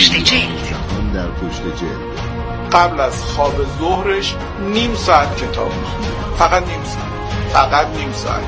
پشت جلد. در پشت جلد. قبل از خواب ظهرش نیم ساعت کتاب میخونه. فقط نیم ساعت.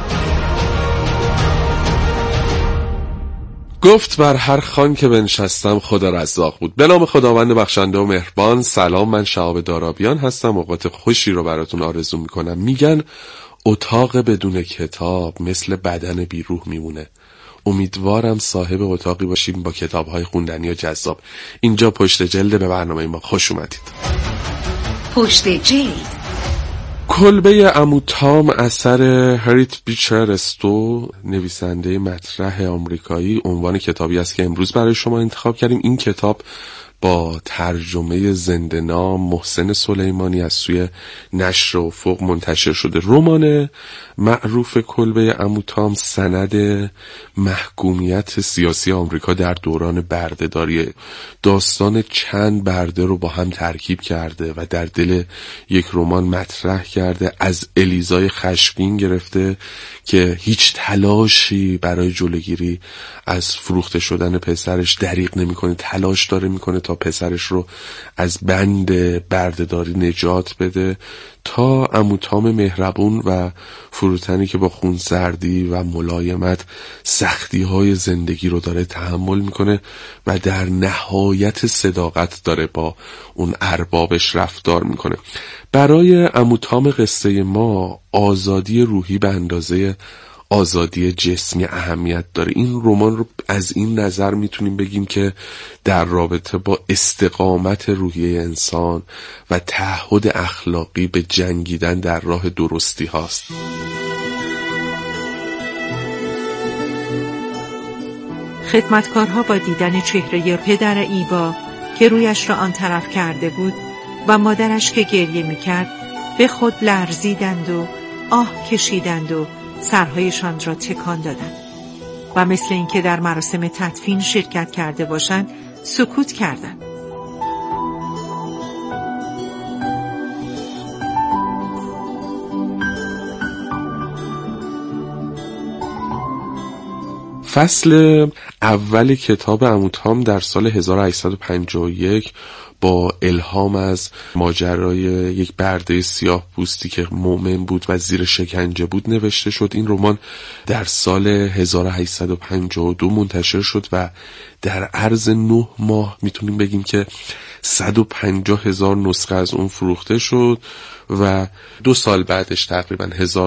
گفت بر هر خوان که بنشستم خدا رزاق بود. به نام خداوند بخشنده و مهربان. سلام، من شهاب دارابیان هستم. اوقات خوشی رو براتون آرزو میکنم. میگن اتاق بدون کتاب مثل بدن بی روح میمونه. امیدوارم صاحب اتاقی باشیم با کتاب‌های خوندنی و جذاب. اینجا پشت جلد، به برنامه ما خوش اومدید. پشت جلد. کلبه عمو تام اثر هریت بیچر استو، نویسنده مطرح آمریکایی، عنوان کتابی است که امروز برای شما انتخاب کردیم. این کتاب با ترجمه زنده‌نام محسن سلیمانی از سوی نشر افق منتشر شده. رمان معروف کلبه عمو تام سند محکومیت سیاسی آمریکا در دوران بردهداری، داستان چند برده رو با هم ترکیب کرده و در دل یک رمان مطرح کرده. از الیزای خشمگین گرفته که هیچ تلاشی برای جلوگیری از فروخته شدن پسرش دریغ نمی‌کنه، تلاش داره میکنه تا پسرش رو از بند بردهداری نجات بده، تا عمو تام مهربون و فروتنی که با خونسردی و ملایمت سختی‌های زندگی رو داره تحمل میکنه و در نهایت صداقت داره با اون اربابش رفتار میکنه. برای عمو تام قصه ما آزادی روحی به اندازه آزادی جسمی اهمیت داره. این رمان رو از این نظر میتونیم بگیم که در رابطه با استقامت روحی انسان و تعهد اخلاقی به جنگیدن در راه درستی هاست. خدمتکارها با دیدن چهره پدر ایوا که رویش را آن طرف کرده بود و مادرش که گریه میکرد به خود لرزیدند و آه کشیدند و سرهایشان را تکان دادند و مثل اینکه در مراسم تدفین شرکت کرده باشند سکوت کردند. فصل اول کتاب عمو تام در سال 1851 با الهام از ماجرای یک برده سیاه پوستی که مؤمن بود و زیر شکنجه بود نوشته شد. این رمان در سال 1852 منتشر شد و در عرض 9 ماه میتونیم بگیم که 150,000 نسخه از اون فروخته شد و 2 سال بعدش تقریبا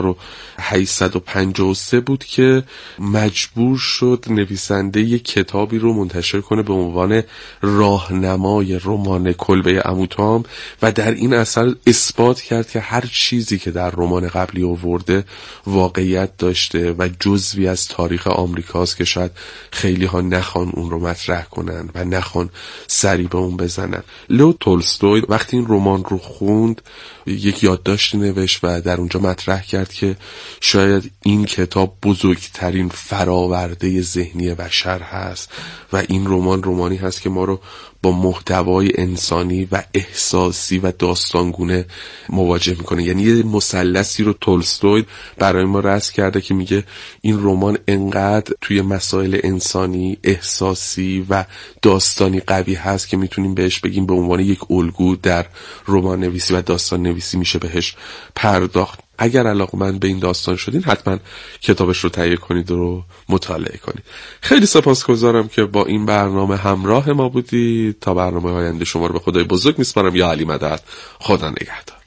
1853 بود که مجبور شد نویسنده یک کتابی رو منتشر کنه به عنوان راهنمای رمان کلبه عمو تام و در این اثر اثبات کرد که هر چیزی که در رمان قبلی آورده واقعیت داشته و جزوی از تاریخ آمریکاست که شاید خیلی ها نخوان اون رو مطرح کنن و نخوان سری به اون بزنن. لئو تولستوی وقتی این رمان رو خوند یک یادداشتی نوشت و در اونجا مطرح کرد که شاید این کتاب بزرگترین فراورده ذهنی بشر هست و این رمانی هست که ما رو با محتوای انسانی و احساسی و داستانگونه مواجه میکنه. یعنی یه مثلثی رو تولستوی برای ما رسم کرده که میگه این رمان انقدر توی مسائل انسانی، احساسی و داستانی قوی هست که میتونیم بهش بگیم به عنوان یک الگو در رمان نویسی و داستان نویسی میشه بهش پرداخت. اگر علاقه‌مند به این داستان شدین حتما کتابش رو تهیه کنید و رو مطالعه کنید. خیلی سپاسگزارم که با این برنامه همراه ما بودید. تا برنامه آینده شما رو به خدای بزرگ میسپارم. یا علی مدد. خدا نگهدار.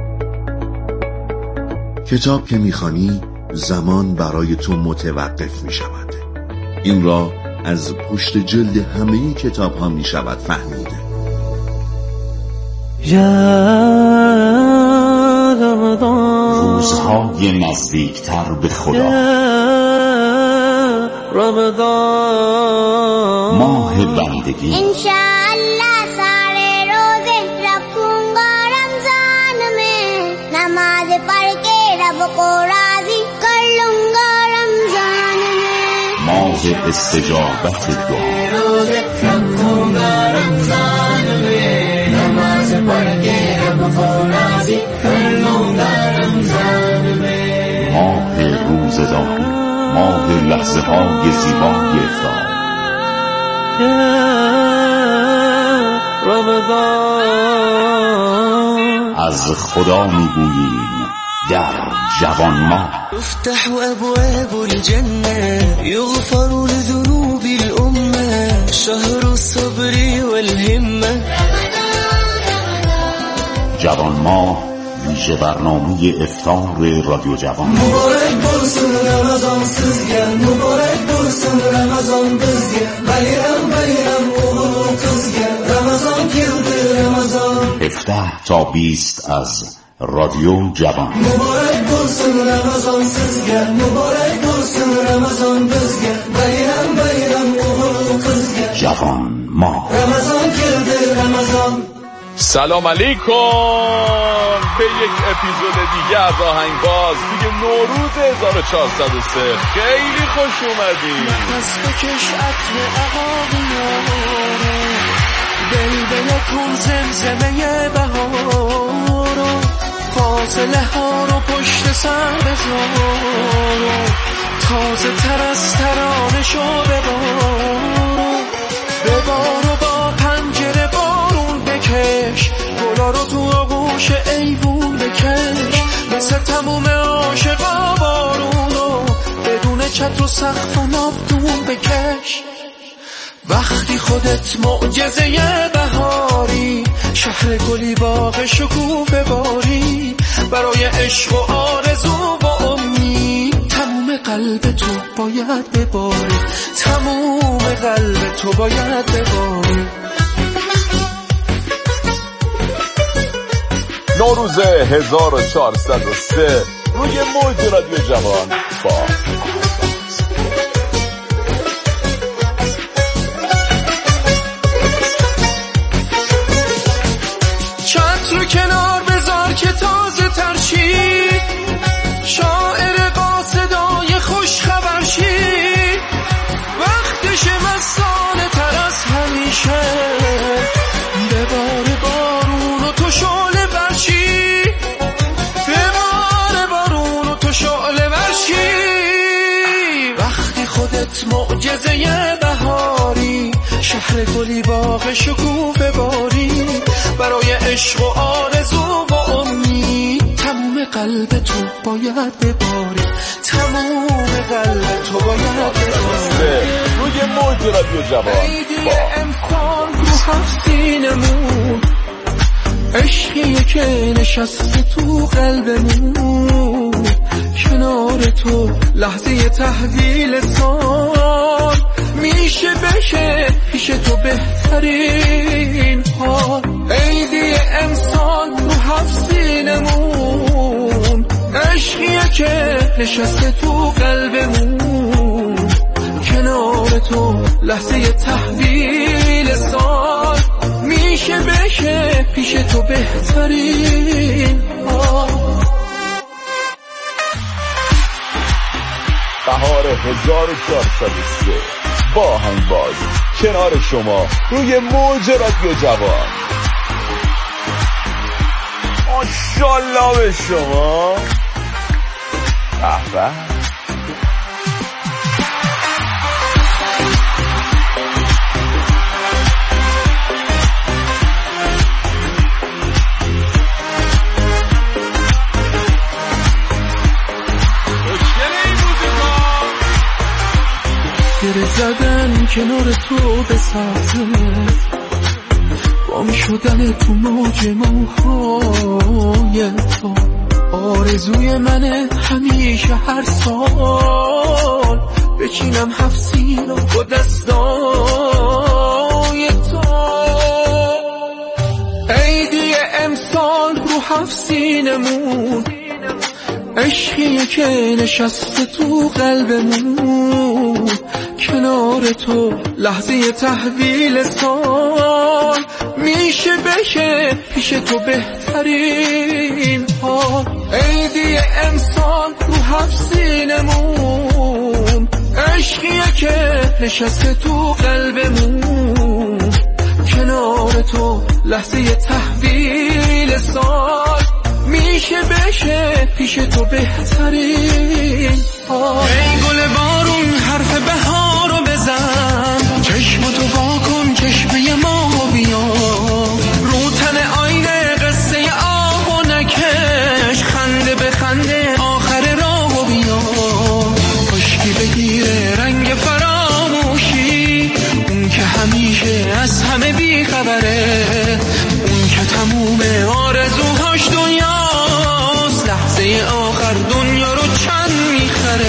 کتاب که میخوانی زمان برای تو متوقف میشود. این را از پشت جلد همه کتاب ها میشود فهمیده. روزهای نزدیکتر به خدا، ماه بندگی، انشاءاللہ سارے روزے رکھوں گا رمضان میں، نماز پڑھ کے رب کو راضی کر لوں گا رمضان میں، ماه استجابت دعا، روزے رکھوں گا رمضان میں، نماز پڑھ کے رب کو راضی کر لوں گا رمضان میں، ماه روزداری، ماه لحظه های زیبای افطار. ببر. از خدا میگوییم در جوان ما. افتح ابواب الجنه یغفر لذنوب الامه شهر الصبر والهمه. جوان ما ویژه برنامه افطار رادیو جوان. مبارک bo'lsin Ramazon sizga, muborak bo'lsin Ramazon bizga. Bayram bayram o'g'il qizga, Ramazon keldi Ramazon. 17 تا 20 از رادیو جوان. مبارک bo'lsin Ramazon sizga, muborak bo'lsin Ramazon bizga. Bayram bayram o'g'il qizga, جوان ما. Ramazon keldi Ramazon. سلام علیکم به یک اپیزود دیگه از آهنگباز توی نوروز 1403. خیلی خوش اومدید. نفس بکش عطر عقاقیارو، بلبل کن زمزمه بهارو، فاصله ها رو پشت سر بذارو، تازه تر از ترانه شو ببارو با پنجره بارون بکش، گلا رو تو آغوش ایوون بکش، مثل تموم عاشقا بارونو بدون چتر و سقف و نابدون بکش. وقتی خودت معجزه بهاری، شهر گلی باغ شکوفه باری، برای عشق و آرزو و امید تموم قلب تو باید بباری، تموم قلب تو باید بباری. نوروز 1403 روی موج رادیو جوان با چتر کنار بذار که تازه ترشی، شاعر قاصدای خوش خبرشی، وقتش مستانه تر از همیشه، ببار بارون و تو شعله برشی، ببار بارون و تو شعله برشی. وقتی خودت معجزه بهاری، شهر گلی باغ شکوفه باری، برای عشق و آرزو و امید تموم قلب تو باید بباری، تموم قلب تو باید بباری. روی موج رادیو جوان عیدی امسال رو هفتینمون، عشقیه که نشسته تو قلبمون، کنار تو لحظه تحویل سال، میشه بشه پیش تو بهترین حال. عیدی امسال رو هفتینمون، عشقیه که نشسته تو قلبمون، کنار تو لحظه تحویل سال، میشه بشه پیش تو بهترین حال. بهار 1403 با آهنگباز کنار شما روی موج رادیو جوان. ماشاءالله به شما. به گره زدن کنار تو بسازه، گم شدن تو موج موهای تو، آرزوی منه همیشه هر سال، بچینم 7 سینه با دستای تو. عیدی امسال رو 7 سینمون، عشقیه که نشسته تو قلبمون، کنار تو لحظه تحویل سال، میشه بشه پیش تو بهترین حال. عیدی امسال رو 7 سینمون، عشقیه که نشسته تو قلبمون، کنار تو لحظه تحویل سال، میشه بشه پیش تو بهترین حال. ای گل بارون حرف بهارو بزن، چشمتو وا کن چشمه ما بیا، همه بی خبره، اون که تموم آرزوهاش دنیاست، لحظه آخر دنیا رو چند میخره.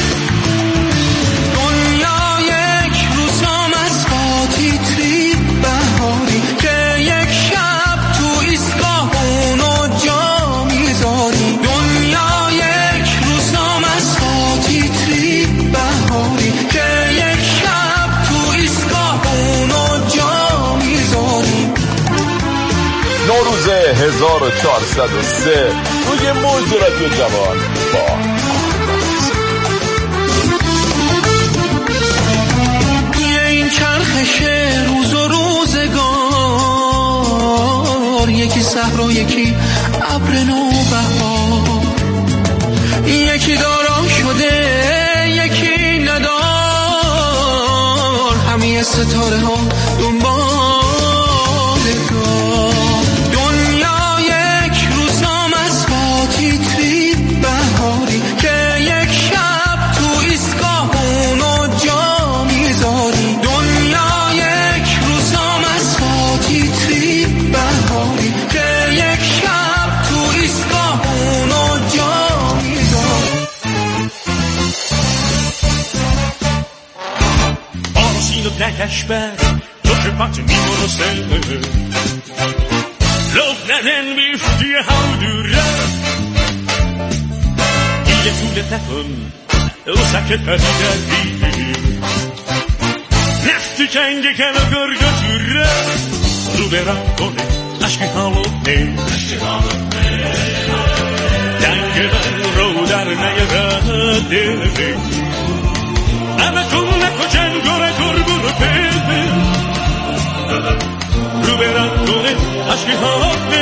دنیا یک روز نامسقاطی توی بهاری که یک شب تو ایستگاه اونو جا میذاری. دنیا یک روز نامسقاطی توی بهاری که یک شب تو ایستگاه اونو جا میذاری. نوروز 1403 روی موج رادیو جوان با این چرخش روز و روزگار، یکی صحرا یکی ابر نوبهار، یکی دارا شده یکی ندار، همه ستاره ها دنبال کار. دنیا یک روز نامسقاطی توی بهاری که یک شب تو ایستگاه اونو جا میذاری. دنیا یک روز نامسقاطی توی بهاری که یک شب تو ایستگاه اونو جا میذاری. آسین و نکش بر تو که پت میمونسته، لب ندن بیفتی ها دوره، یه طولت نکن او سکت هدی دردی، نفتی کنگه کم گرگا توره، رو برم کنه عشقی حالو نه، دنگ من رو در نیرده، همه کن نکو جنگوره گرگو پیده، رو برم کنه عشقی حالو نه.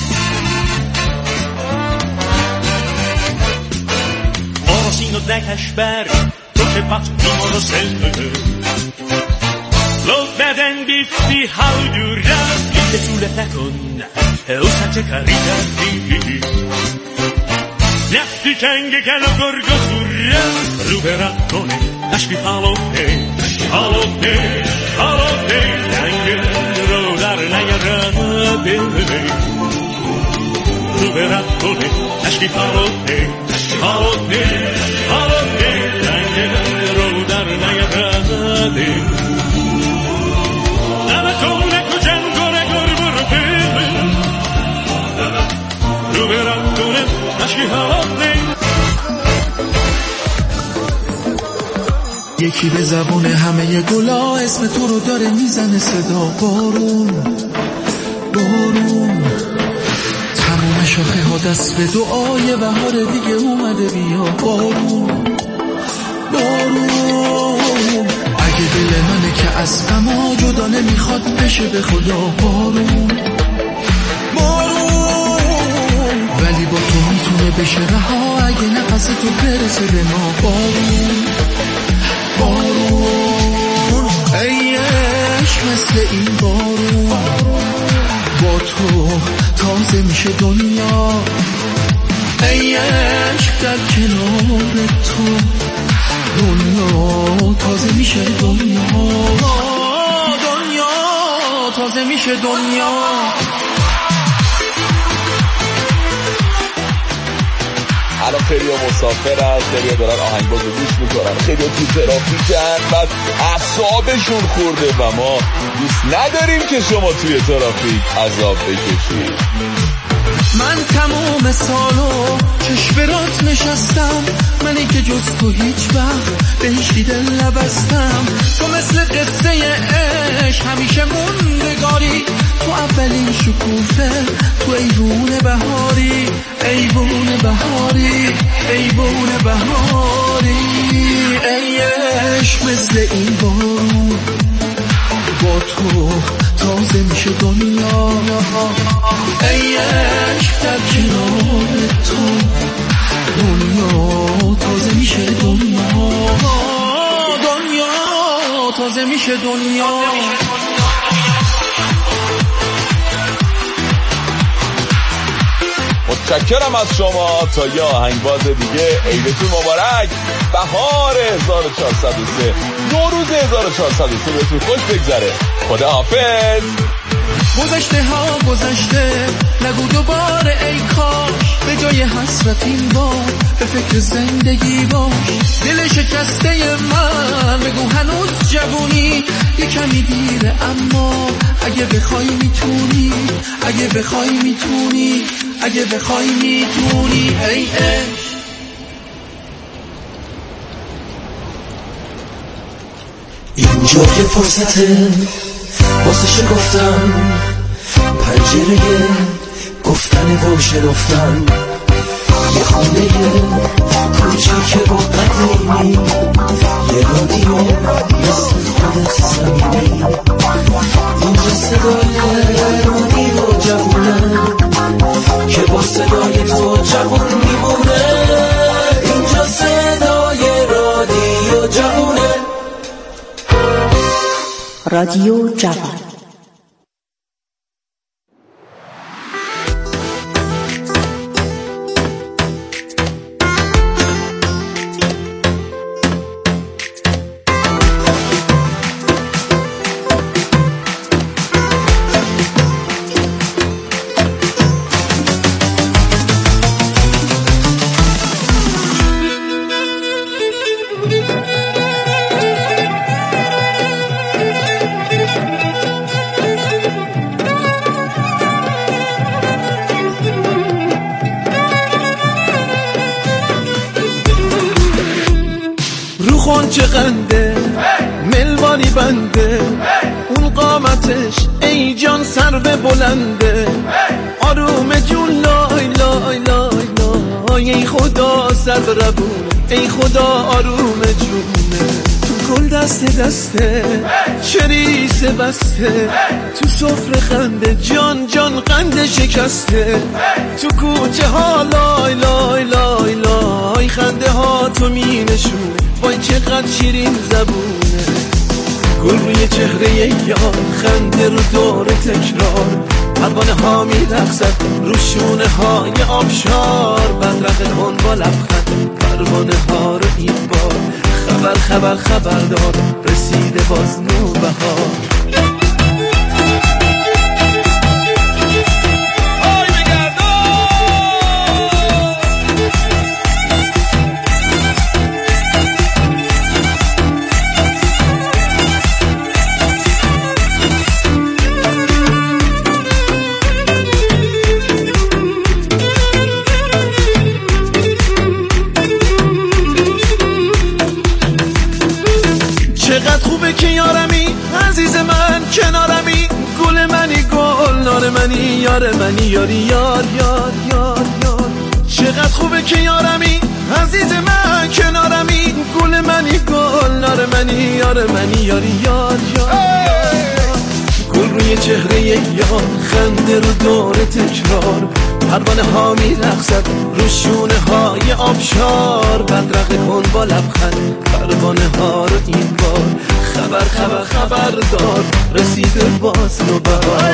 آسین و نکش بر تو که پت میمونسته، لب ندن بیفتی ها دوره، یه طولت نکن او سچه کاری دردی، نفتی کنگه کلا گرگو توره، رو برم کنه عشقی حالو نه، حالو نه، حالو نه، دنگ رو در نیرده، رو برم کنه عشقی حالو نه، حالو نه، حالو نه، دنگ رو در نیرده، همه کنه کجن کنه گرگو رو پیده، رو برم کنه عشقی حالو نه. یکی به زبون همه گلا اسم تو رو داره میزنه صدا، بارون بارون، تمام شاخه ها دست به دعای بهار دیگه اومده، بیا بارون بارون، اگه دل منه که از غما جدا نمیخواد بشه به خدا، بارون بارون، ولی با تو میتونه بشه رها اگه نفس تو برسه به ما، بارون بارون، ای عشق مثل این بارون، با تو تازه میشه دنیا، ای عشق در کنار تو دنیا تازه میشه، دنیا دنیا تازه میشه دنیا. الان خیلی مسافر هست، خیلی دارن آهنگاز رو گوش میکنن، خیلی تو ترافیکن و اعصابشون خورده و ما دوست نداریم که شما توی ترافیک عذاب بکشید. من تمام سالو چشم برات نشستم، منی که جز تو هیچ وقت به هیچ دل نبستم، تو مثل قصه عشق همیشه موندگاری، تو اولین شکوفه، تو ایوون بهاری، ایوون بهاری، ایوون بهاری، ای عشق مثل این بارون، با تو تازه میشه دنیا، ای عشق در کنار تو دنیا تازه میشه، دنیا دنیا تازه میشه دنیا. متشکرم از شما. تا یه آهنگباز دیگه، عیدتون مبارک. بهار 1403، نوروز 1403 بهتون خوش بگذره. خدا حافظ. گذشته ها گذشته، نگو دوباره ای کاش. به جای حسرت این بار به فکر زندگی باش. دل شکسته من بگو هنوز جوونی، یه کمی دیره اما اگه بخوای میتونی، اگه بخوای میتونی، اگه بخوای میتونی. ای اینجا که فرصته واسه شکفتن، پنجره گفتن و شنفتن، یه خونه کوچیک و قدیمی، یه رادیو مثل خودت صمیمی. اینجا صدای رادیو جوونه که با صدای تو جوون میمونه. اینجا صدای رادیو جوونه، رادیو جوان. خونچه قنده ملوانی بنده، اون قامتش ای جان سر به بلنده. آروم جون لای لای لای لای، ای خدا سر به ربونه، ای خدا آروم جونه. تو گل دسته دسته چریسه بسته، تو سفره خنده جان جان قنده شکسته. تو کوچه ها لای لای لای لای، خنده ها تو می نشونه، وای چقدر شیرین زبونه. گل روی چهره یار، خنده رو دور تکرار، پروانه ها می رقصد رو شونه های آبشار. بدرقه کن با لبخند پروانه ها رو این بار، خبر خبر خبردار رسیده باز نوبهار. چقدر خوبه که یارمی عزیز من کنارمی، گل منی گل نار منی یار منی یاری یار یار یار یار. چقدر خوبه که یارمی عزیز من کنارمی، گل منی گل نار منی یار منی یاری یار یار. گل روی چهره یار، خنده رو دور تکرار، پروانه ها می رقصد رو شونه های آبشار. بدرقه کن با لبخند پروانه ها رو این بار، خبر خبر خبردار رسیده باز نوبهار.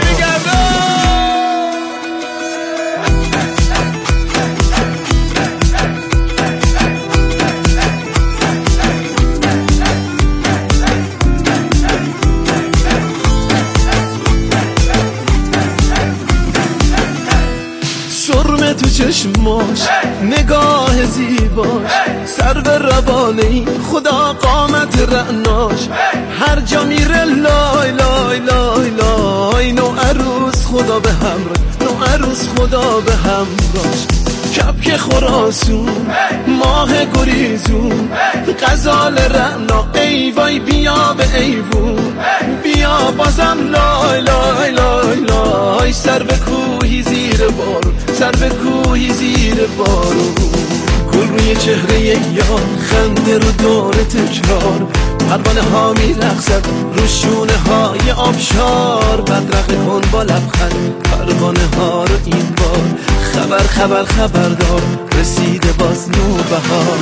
سرمه تو چشماش، نگاه زیباش، سر به روانه خدا قامت رعناش. هر جا میره لای لای لای لای، نو عروس خدا به همراه، نو عروس خدا به همراهش. کپک خراسون ماه گریزون، غزال رعنا ای وای بیا به ایوون. بیا بازم لای لای لای لای، سر به کوهی زیر بارون، سر به کوهی زیر بارون. گل روی چهره یار، خنده رو دور تکرار، پروانه ها می رقصد رو شونه های آبشار. بدرقه کن با لبخند پروانه ها رو این بار، خبر خبر خبردار رسیده باز نوبهار.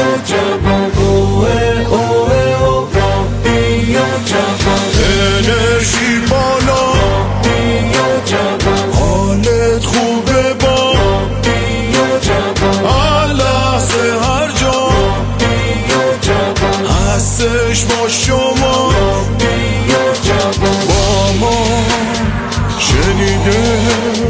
جوان هستش با شما با ما شنیده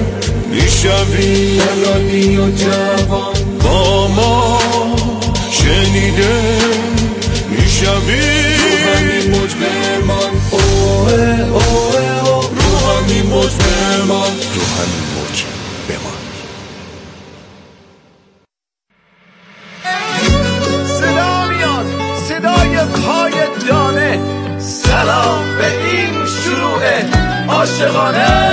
میشوی ایرانی و جوان با ما شنیده میشوی رو همین موج بمان اوه اوه اوه رو همین موج بمان رو همین موج بمان صدا میاد صدای پای دانه سلام به این شروع عاشقانه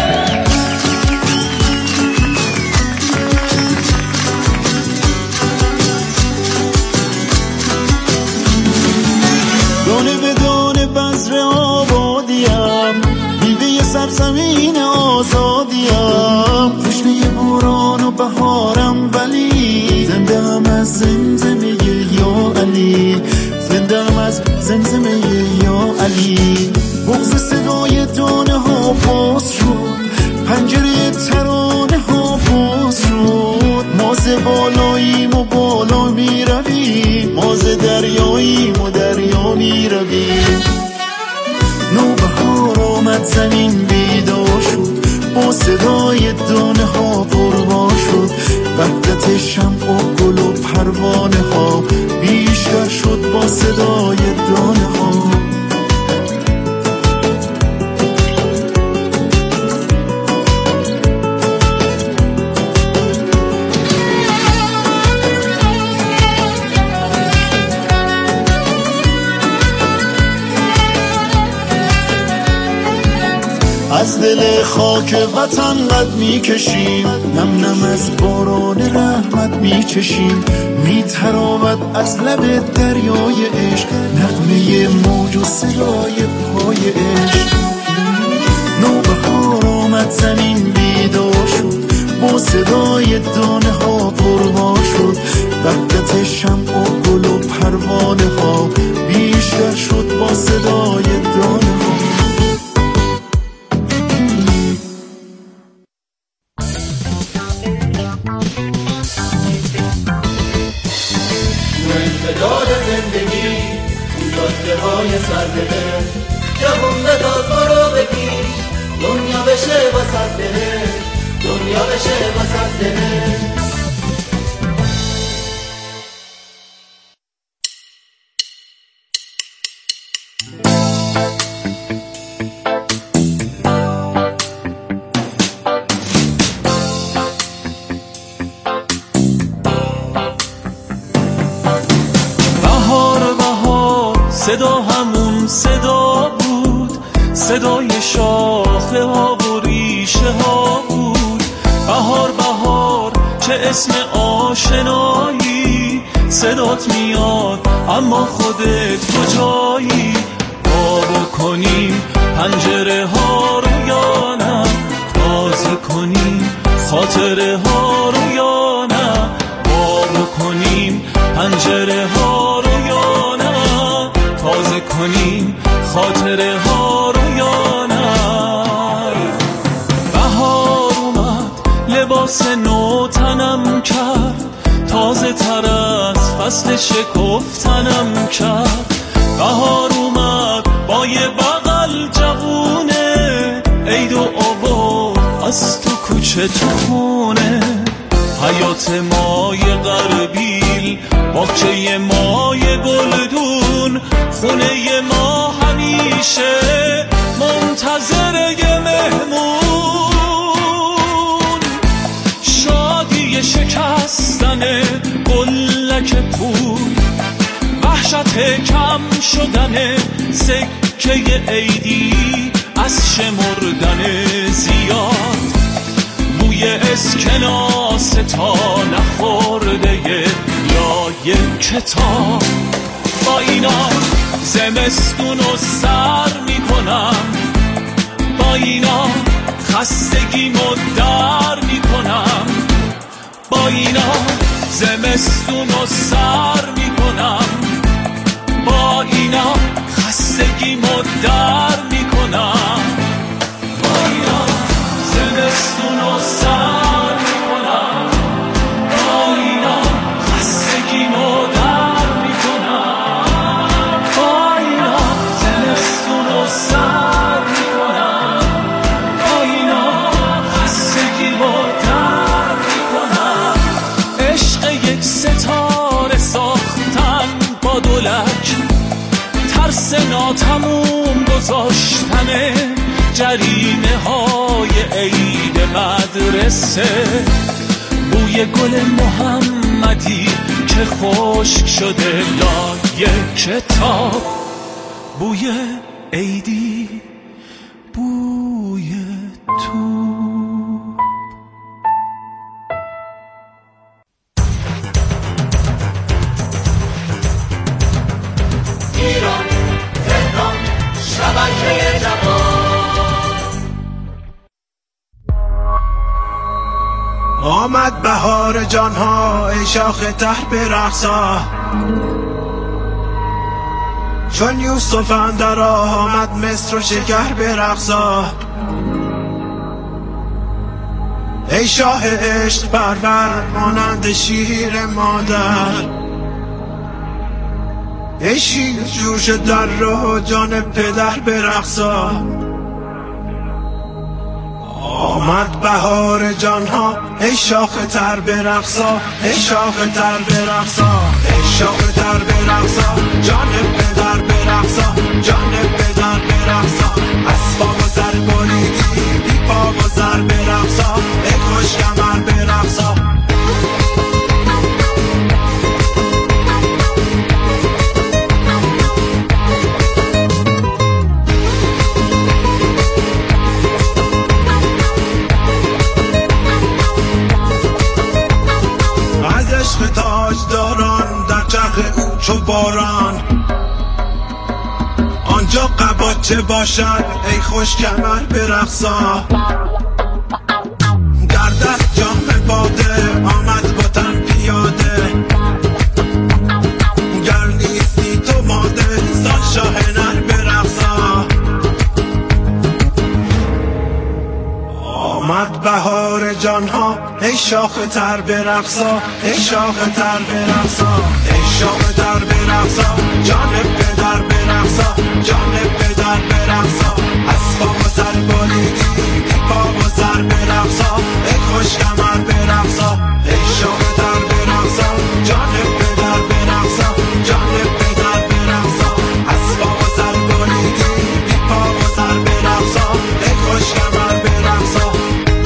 دانه به دانه بذر آبادیم میوه سرزمین آزادیم تشنه باران و بهارم ولی زنده هم از زمزمه یا علی زنده هم از زمزمه یا علی بغض صدای دانه ها باز شد پنجره ترانه ها باز شد ما ز بالاییم و بالا می رویم ما ز دریاییم و دریا می رویم نوبهار آمد زمین بیدار شد با صدای دانه ها پروا شد وحدت شمع و گل و پروانه ها بیشتر شد با صدای دانه ها از دل خاک وطن قد میکشیم نم نم از باران رحمت میچشیم میتراود از لب دریای عشق نغمه موج و صدای پای عشق نوبهار آمد زمین بیدار شد با صدای دانه ها پروا شد وحدت شمع و گل و پروانه ها بیشتر شد با صدای دانه ها امتداد زندگی اون جاده های سرده جوون به تاز برو بگیر دنیا بشه واسد ده دنیا بشه واسد ده صدا همون صدا بود صدای شاخه ها و ریشه ها بود بهار بهار چه اسم آشنایی صدات میاد اما خودت کجایی با کنیم پنجره ها رو یا نه تازه کنیم خاطره ها رو یا نه با کنیم پنجره ها رو یا نه تازه کنیم خاطره ها رو یا نه بهار اومد لباس نو تنم کرد تازه تر از فصل شکفتنم کرد بهار اومد با یه بغل جوونه عید و آورد از تو کوچه تو خونه حیات مای غربیل باغچه مای گلدون خونه ما همیشه منتظر یه مهمون شادی شکستن گلک پول وحشت کم شدن سکه عیدی از شمردن زیاد بوی اسکناس تا نخورده یا یک کتاب با اینا زمستون رو سر میکنم با اینا خستگیمو در میکنم با اینا زمستون رو سر میکنم با اینا خستگیمو در میکنم با اینا زمستون رو سر میکنم با اینا خستگیمو در میکنم درس ناتموم گذاشتن جریمه های عید مدرسه، بوی گل محمدی که خشک شده لای کتاب، بوی عیدی، بوی تو. ایران تهران شبکه جوان. آمد بهار جانها ای شاخ تر برقصا، چون یوسف اندر آمد مصر و شکر برقصا. ای شاه عشق پرور مانند شیر مادر، ای شیر جوش در رو جان پدر برقصا. آمد بهار جانها ای شاخ تر برقصا، ای شاخ تر برقصا، ای شاخ تر برقصا، جان پدر برقصا، جان پدر برقصا. اسباب و زر بریدی بی پا و زر برقصا، ای خوش کمر برقصا. عشق تاجداران در چرخ او چو باران، آنجا قباچه باشد ای خوش کمر برقصا. در دست جام باده آمد با تن پیاده، گر نیستی تو ماده سان شاه نر برقصا. آمد بهار جانها ای شاخ تر برقصا، ای شاخ تر برقصا، ای شاخ تر برقصا، جان پدر برقصا، جان پدر برقصا. اسباب و سر بریدی بی پا و سر برقصا، ای خوش کمر برقصا. ای شاخ تر برقصا، جان پدر برقصا، جان پدر برقصا. اسباب و سر بریدی بی پا و سر برقصا، ای خوش کمر برقصا.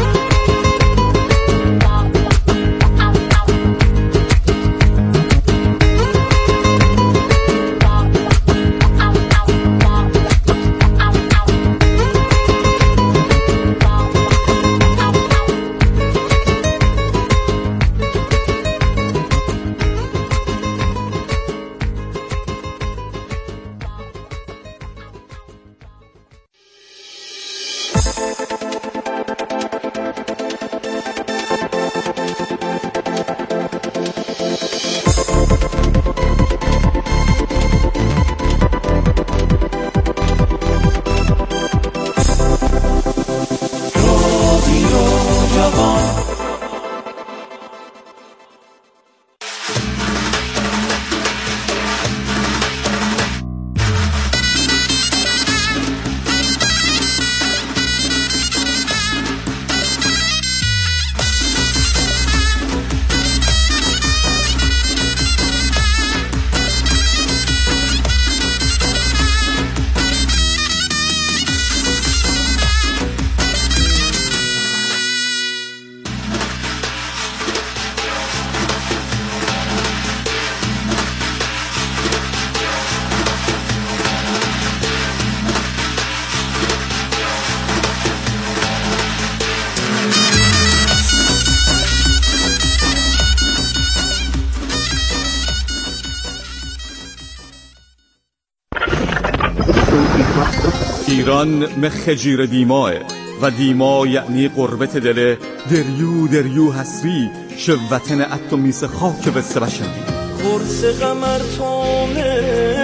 ایران مخ جیر دیماه و دیما یعنی قربت دل دریو دریو حسری شوتن اتو میس خاک بسته بشنی قرص قمر تونه